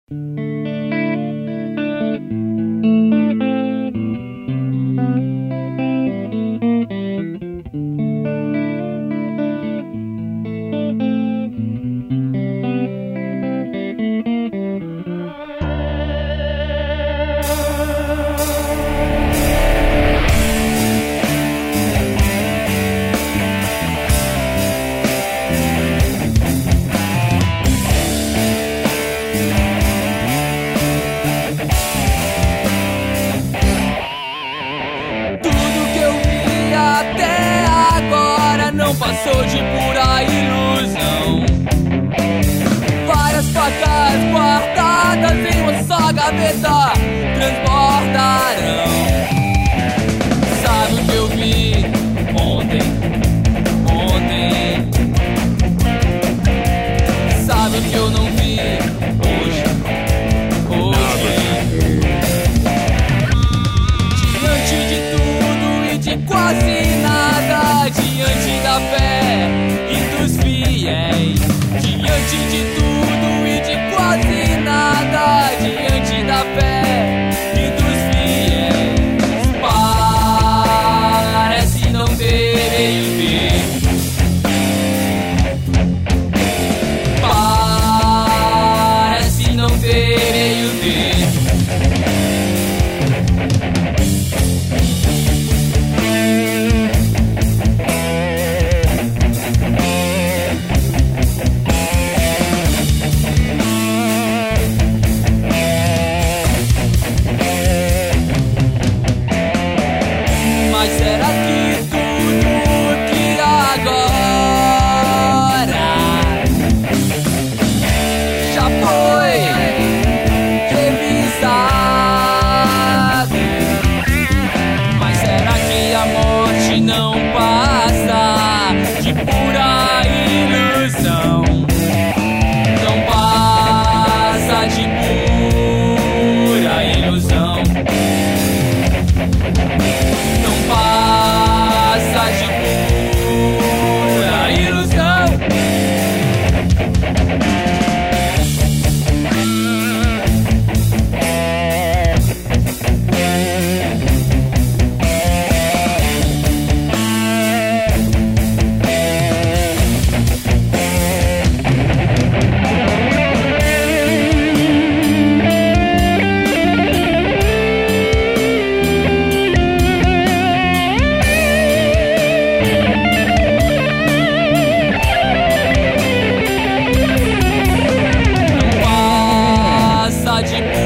Passou de pura ilusão. Várias facas guardadas em uma só gaveta transbordarão. Sabe o que eu vi ontem? Sabe o que eu não vi hoje? Diante de tudo e de quase nada, diante da fé e dos fiéis, diante de tudo e de quase nada, diante da fé e dos fiéis, parece não ter meio termo, parece não ter meio termo. Mas será que tudo que agora já foi revisado? Mas será que a morte não passa de pura ilusão? Não passa de pura ilusão. Passa de pura ilusão. De